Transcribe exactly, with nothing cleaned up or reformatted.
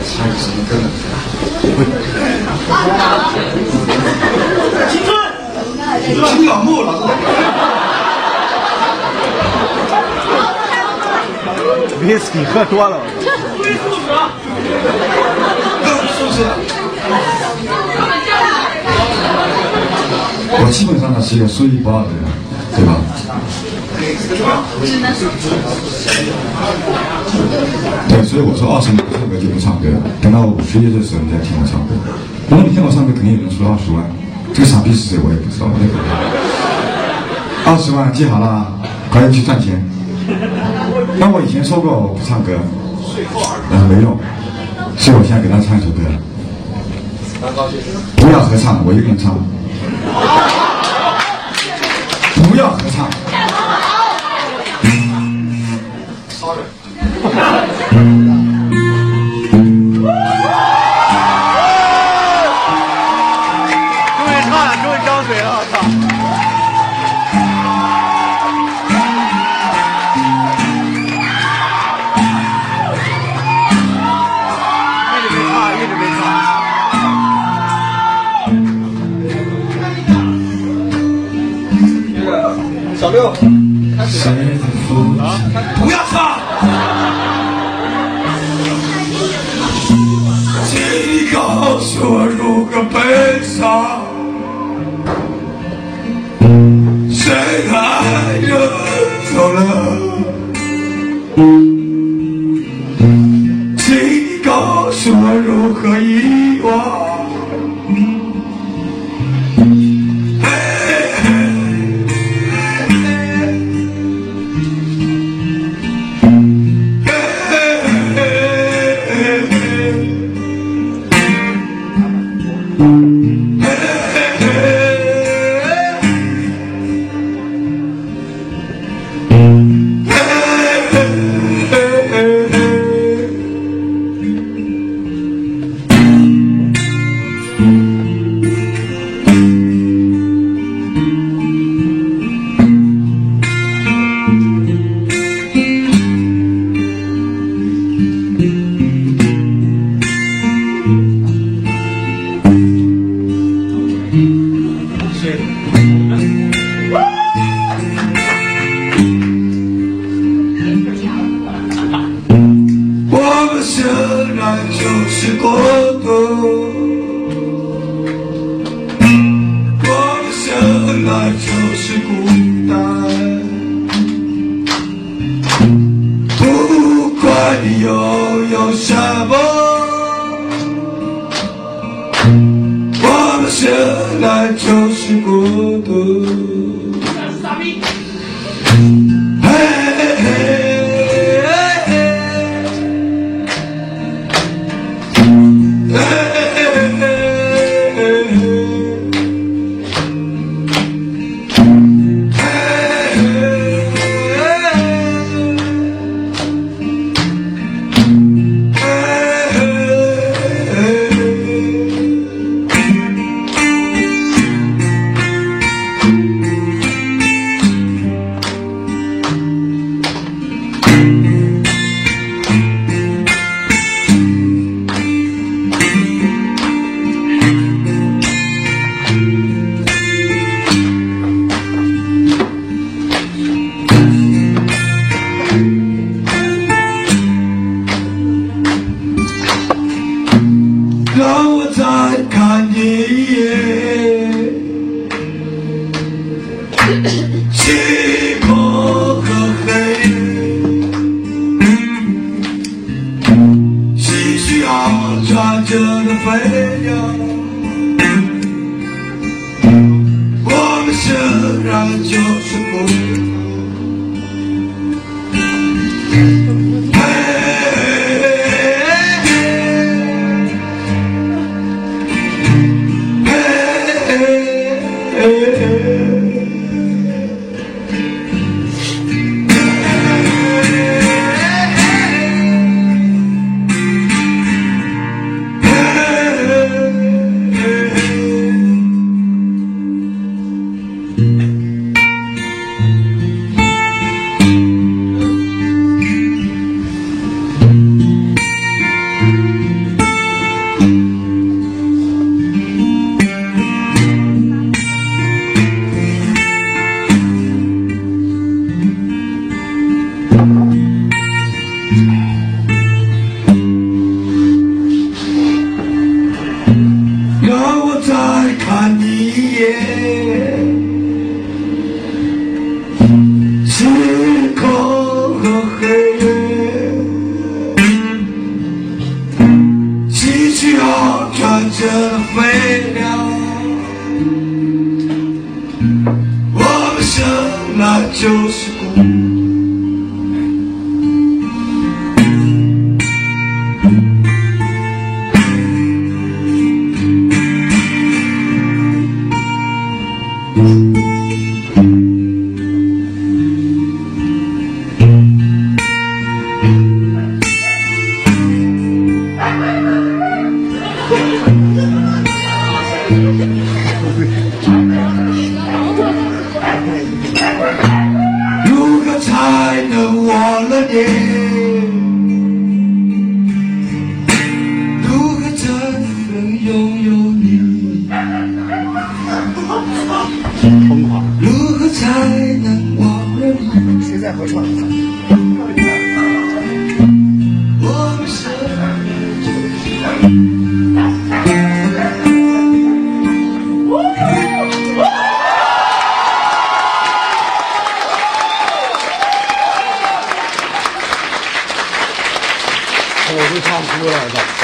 还有什么歌？ 青春，青老木老师。 whisky 喝多了。 注意素质啊！是不是？ 我基本上呢是一个说一不二的人，对吧？对，所以我说二十年不唱歌就不唱歌，等到我五十岁的时候你再听我唱歌。如果你听我唱歌，肯定有人出了二十万，这个傻逼是谁我也不知道。二十万记好了，快点去赚钱。那我以前说过我不唱歌，呃没用，所以我现在给他唱一首歌。不要合唱，我一个人唱。不要合唱。Sorry。 终于唱了，终于张嘴了，我操！一直没唱，一直没唱。 小六，开始。 啊！ 不要唱。请你告诉我如何悲伤，谁爱人走了？请你告诉我如何遗忘。 没了。我们生来就是孤。如何才能忘了你？如何才能拥有你？ 疯狂！ 如何才能忘了你？ 谁在合唱？ 我们是。 我都唱哭了，